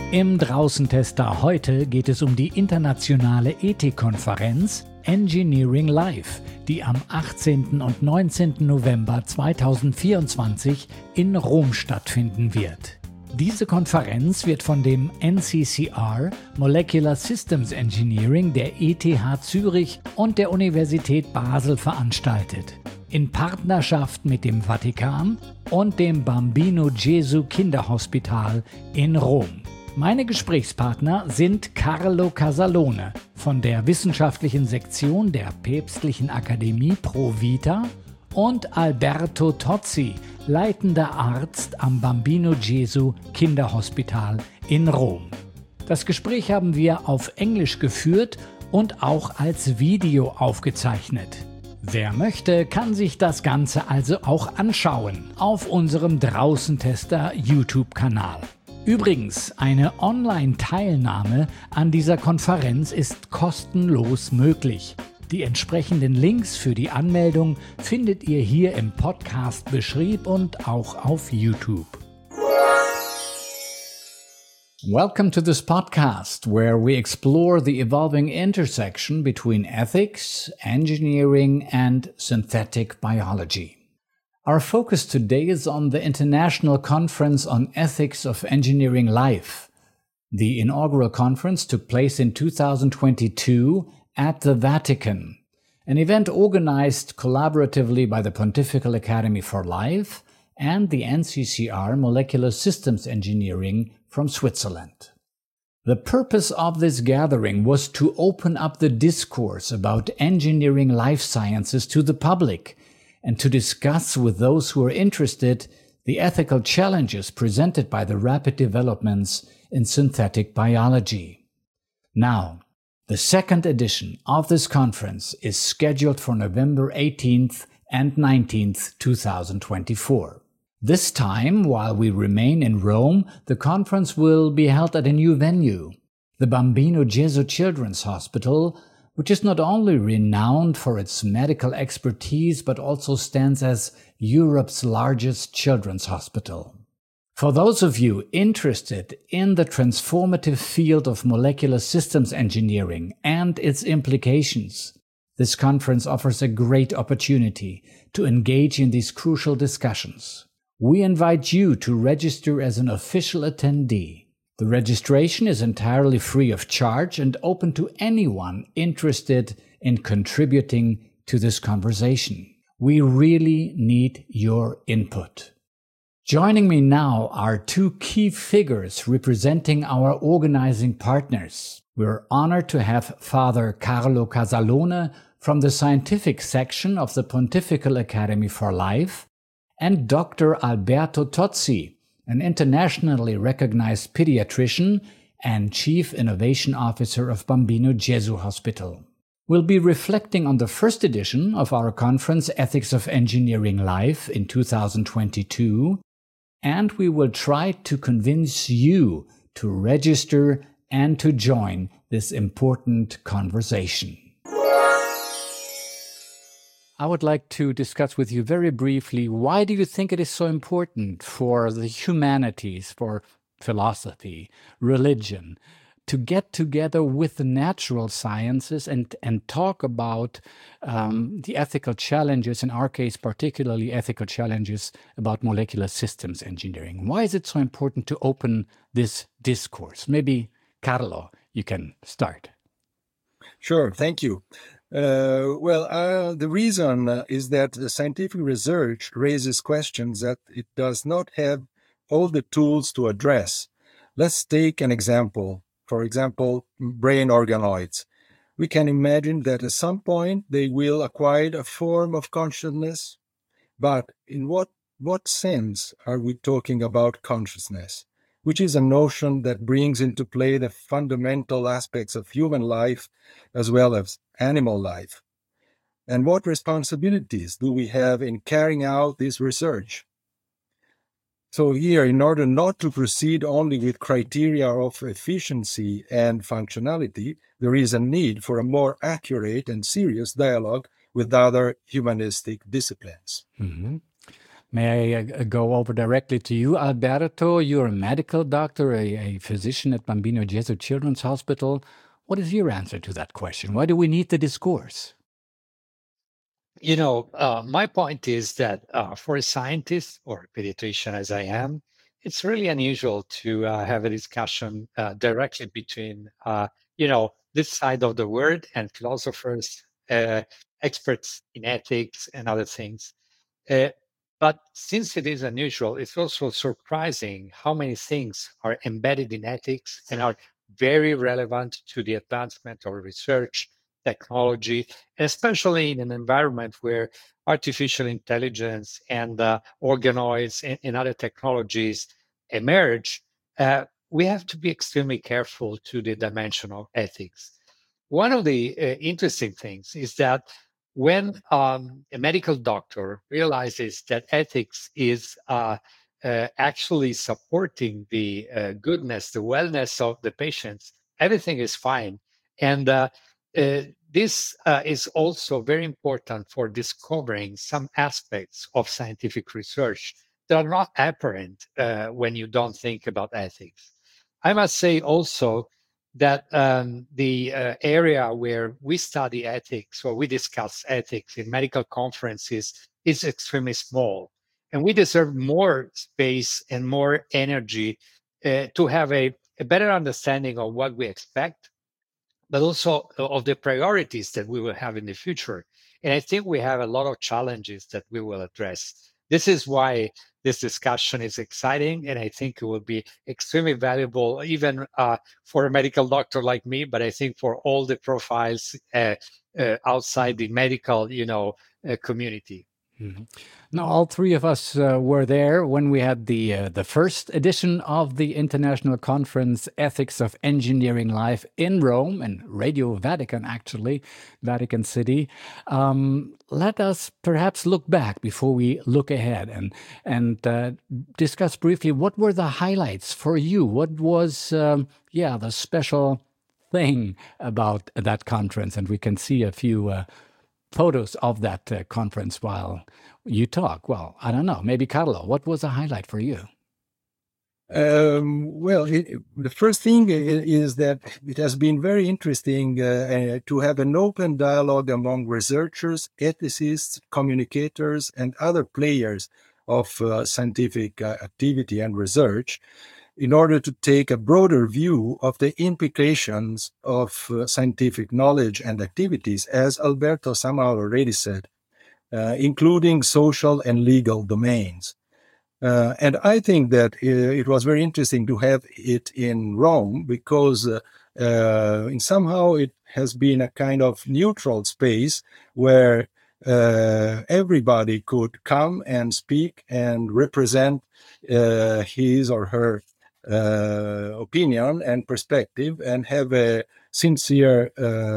Im Draußentester heute geht es um die internationale Ethikkonferenz Engineering Live, die am 18. und 19. November 2024 in Rom stattfinden wird. Diese Konferenz wird von dem NCCR Molecular Systems Engineering der ETH Zürich und der Universität Basel veranstaltet, in Partnerschaft mit dem Vatikan und dem Bambino Gesù Kinderhospital in Rom. Meine Gesprächspartner sind Carlo Casalone von der wissenschaftlichen Sektion der Päpstlichen Akademie Pro Vita und Alberto Tozzi, leitender Arzt am Bambino Gesù Kinderhospital in Rom. Das Gespräch haben wir auf Englisch geführt und auch als Video aufgezeichnet. Wer möchte, kann sich das Ganze also auch anschauen auf unserem Draußentester YouTube-Kanal. Übrigens, eine Online-Teilnahme an dieser Konferenz ist kostenlos möglich. Die entsprechenden Links für die Anmeldung findet ihr hier im Podcast-Beschrieb und auch auf YouTube. Welcome to this podcast, where we explore the evolving intersection between ethics, engineering, and synthetic biology. Our focus today is on the International Conference on Ethics of Engineering Life. The inaugural conference took place in 2022 at the Vatican, an event organized collaboratively by the Pontifical Academy for Life and the NCCR Molecular Systems Engineering from Switzerland. The purpose of this gathering was to open up the discourse about engineering life sciences to the public and to discuss with those who are interested the ethical challenges presented by the rapid developments in synthetic biology. Now, the second edition of this conference is scheduled for November 18th and 19th, 2024. This time, while we remain in Rome, the conference will be held at a new venue, the Bambino Gesù Children's Hospital, which is not only renowned for its medical expertise, but also stands as Europe's largest children's hospital. For those of you interested in the transformative field of molecular systems engineering and its implications, this conference offers a great opportunity to engage in these crucial discussions. We invite you to register as an official attendee. The registration is entirely free of charge and open to anyone interested in contributing to this conversation. We really need your input. Joining me now are two key figures representing our organizing partners. We're honored to have Father Carlo Casalone from the scientific section of the Pontifical Academy for Life and Dr. Alberto Tozzi, an internationally recognized pediatrician and Chief Innovation Officer of Bambino Gesù Hospital. We'll be reflecting on the first edition of our conference Ethics of Engineering Life in 2022, and we will try to convince you to register and to join this important conversation. I would like to discuss with you very briefly, why do you think it is so important for the humanities, for philosophy, religion, to get together with the natural sciences and talk about the ethical challenges, in our case, particularly ethical challenges about molecular systems engineering? Why is it so important to open this discourse? Maybe, Carlo, you can start. Sure, thank you. The reason is that the scientific research raises questions that it does not have all the tools to address. Let's take an example. For example, brain organoids. We can imagine that at some point they will acquire a form of consciousness, but in what sense are we talking about consciousness? Which is a notion that brings into play the fundamental aspects of human life as well as animal life. And what responsibilities do we have in carrying out this research? So here, in order not to proceed only with criteria of efficiency and functionality, there is a need for a more accurate and serious dialogue with other humanistic disciplines. Mm-hmm. May I go over directly to you, Alberto? You're a medical doctor, a physician at Bambino Gesù Children's Hospital. What is your answer to that question? Why do we need the discourse? My point is that for a scientist or a pediatrician as I am, it's really unusual to have a discussion directly between, this side of the word and philosophers, experts in ethics and other things. Uh, but since it is unusual, it's also surprising how many things are embedded in ethics and are very relevant to the advancement of research, technology, especially in an environment where artificial intelligence and organoids and other technologies emerge. We have to be extremely careful to the dimension of ethics. One of the interesting things is that when a medical doctor realizes that ethics is actually supporting the goodness, the wellness of the patients, everything is fine. And this is also very important for discovering some aspects of scientific research that are not apparent when you don't think about ethics. I must say also that the area where we study ethics or we discuss ethics in medical conferences is extremely small. And we deserve more space and more energy to have a better understanding of what we expect, but also of the priorities that we will have in the future. And I think we have a lot of challenges that we will address. This is why this discussion is exciting, and I think it will be extremely valuable, even for a medical doctor like me, but I think for all the profiles outside the medical, community. Mhm. Now, all three of us were there when we had the first edition of the International Conference Ethics of Engineering Life in Rome and Radio Vatican, actually, Vatican City. Let us perhaps look back before we look ahead and discuss briefly what were the highlights for you. What was, the special thing about that conference? And we can see a few photos of that conference while you talk. Well, I don't know. Maybe Carlo, what was a highlight for you? The first thing is that it has been very interesting to have an open dialogue among researchers, ethicists, communicators, and other players of scientific activity and research in order to take a broader view of the implications of scientific knowledge and activities, as Alberto somehow already said, including social and legal domains. And I think that it was very interesting to have it in Rome because somehow it has been a kind of neutral space where everybody could come and speak and represent his or her opinion and perspective and have a sincere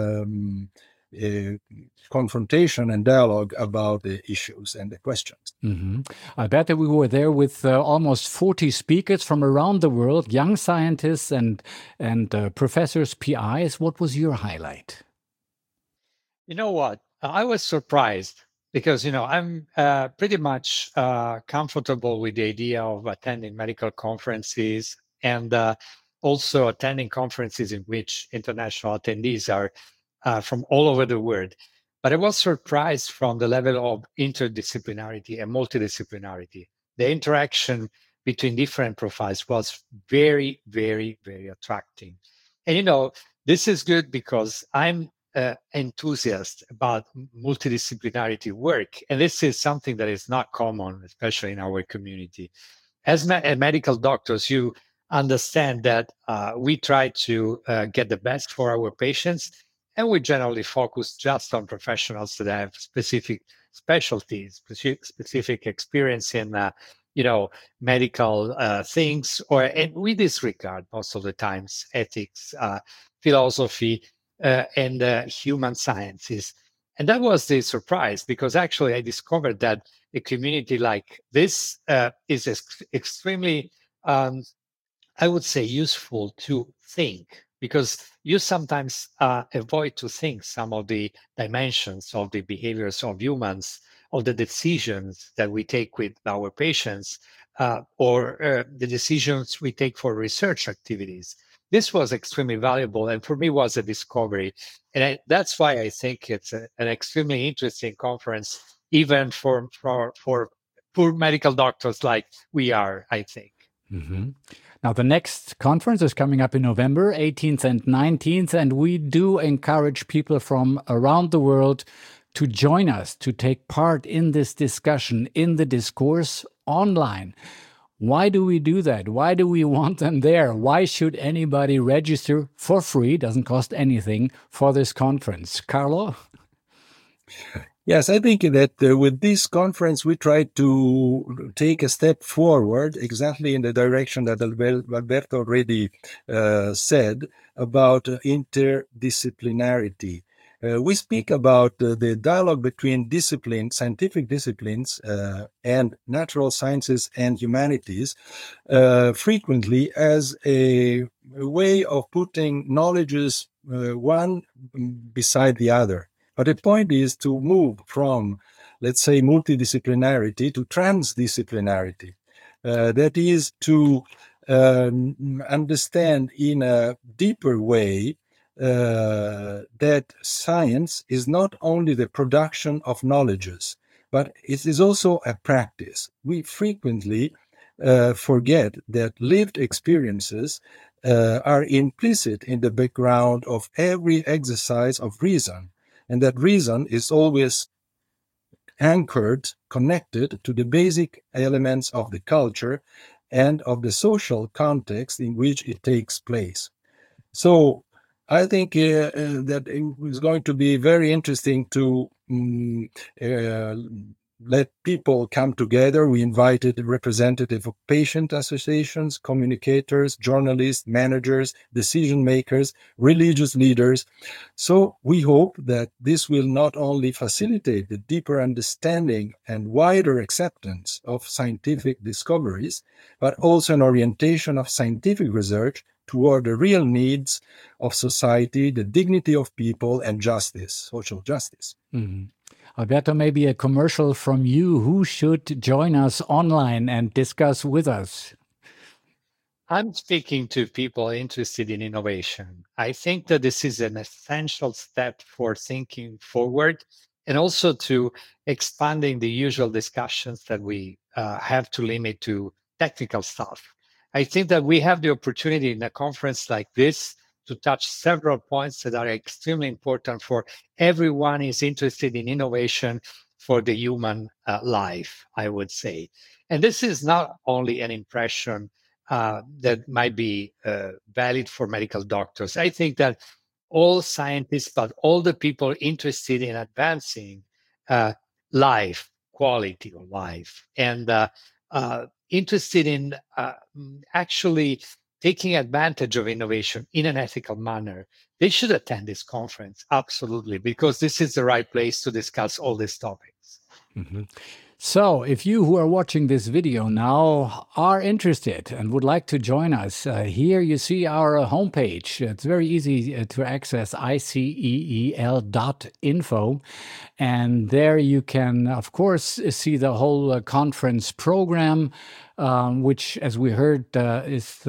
confrontation and dialogue about the issues and the questions. Mm-hmm. I bet that we were there with almost 40 speakers from around the world, young scientists and professors, PIs. What was your highlight? You know what? I was surprised because, I'm pretty much comfortable with the idea of attending medical conferences and also attending conferences in which international attendees are from all over the world. But I was surprised from the level of interdisciplinarity and multidisciplinarity. The interaction between different profiles was very, very, very attractive. And, this is good because I'm enthusiast about multidisciplinarity work. And this is something that is not common, especially in our community. As medical doctors, you understand that we try to get the best for our patients, and we generally focus just on professionals that have specific specialties, specific experience in, medical things, and we disregard most of the times ethics, philosophy, and human sciences. And that was the surprise because actually I discovered that a community like this is extremely, I would say, useful to think because you sometimes avoid to think some of the dimensions of the behaviors of humans of the decisions that we take with our patients or the decisions we take for research activities. This was extremely valuable, and for me was a discovery. And that's why I think it's an extremely interesting conference, even for poor medical doctors like we are, I think. Mm-hmm. Now, the next conference is coming up in November 18th and 19th, and we do encourage people from around the world to join us, to take part in this discussion, in the discourse online. Why do we do that? Why do we want them there? Why should anybody register for free, doesn't cost anything, for this conference? Carlo? Yes, I think that with this conference, we try to take a step forward exactly in the direction that Alberto already said about interdisciplinarity. We speak about the dialogue between scientific disciplines, and natural sciences and humanities frequently as a way of putting knowledges one beside the other. But the point is to move from, let's say, multidisciplinarity to transdisciplinarity. That is to understand in a deeper way that science is not only the production of knowledges, but it is also a practice. We frequently forget that lived experiences are implicit in the background of every exercise of reason. And that reason is always anchored, connected to the basic elements of the culture and of the social context in which it takes place. So I think that it is going to be very interesting to let people come together. We invited a representative of patient associations, communicators, journalists, managers, decision makers, religious leaders. So we hope that this will not only facilitate the deeper understanding and wider acceptance of scientific discoveries, but also an orientation of scientific research toward the real needs of society, the dignity of people, and justice, social justice. Mm-hmm. Alberto, maybe a commercial from you. Who should join us online and discuss with us? I'm speaking to people interested in innovation. I think that this is an essential step for thinking forward and also to expanding the usual discussions that we have to limit to technical stuff. I think that we have the opportunity in a conference like this to touch several points that are extremely important for everyone who is interested in innovation for the human life, I would say. And this is not only an impression that might be valid for medical doctors. I think that all scientists, but all the people interested in advancing life, quality of life, and interested in actually taking advantage of innovation in an ethical manner, they should attend this conference, absolutely, because this is the right place to discuss all these topics. Mm-hmm. So, if you who are watching this video now are interested and would like to join us, here you see our homepage. It's very easy to access, iceel.info. And there you can, of course, see the whole conference program, which, as we heard, is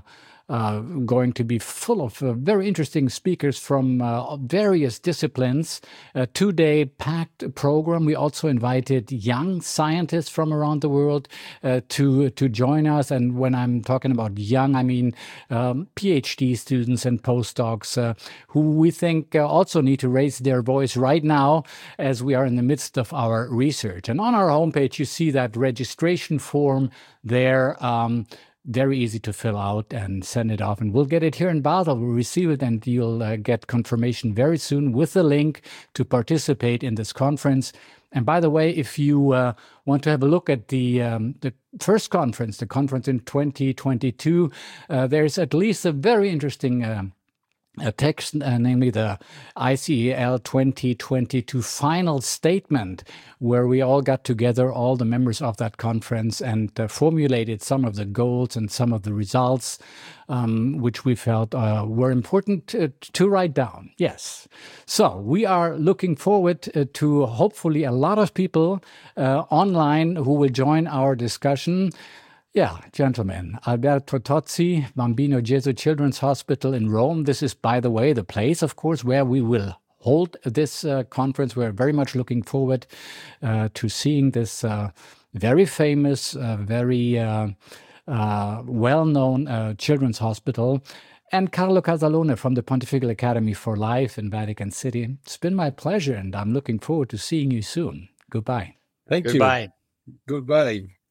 going to be full of very interesting speakers from various disciplines. A 2-day packed program. We also invited young scientists from around the world to join us. And when I'm talking about young, I mean PhD students and postdocs who we think also need to raise their voice right now as we are in the midst of our research. And on our homepage, you see that registration form there. Very easy to fill out and send it off. And we'll get it here in Basel. We'll receive it and you'll get confirmation very soon with the link to participate in this conference. And by the way, if you want to have a look at the first conference, the conference in 2022, there's at least a very interesting text, namely the ICEL 2022 final statement, where we all got together, all the members of that conference, and formulated some of the goals and some of the results, which we felt were important to write down. Yes. So we are looking forward to hopefully a lot of people online who will join our discussion. Yeah, gentlemen, Alberto Tozzi, Bambino Gesù Children's Hospital in Rome. This is, by the way, the place, of course, where we will hold this conference. We're very much looking forward to seeing this very famous, very well-known children's hospital. And Carlo Casalone from the Pontifical Academy for Life in Vatican City. It's been my pleasure, and I'm looking forward to seeing you soon. Goodbye. Thank you. Goodbye. Goodbye.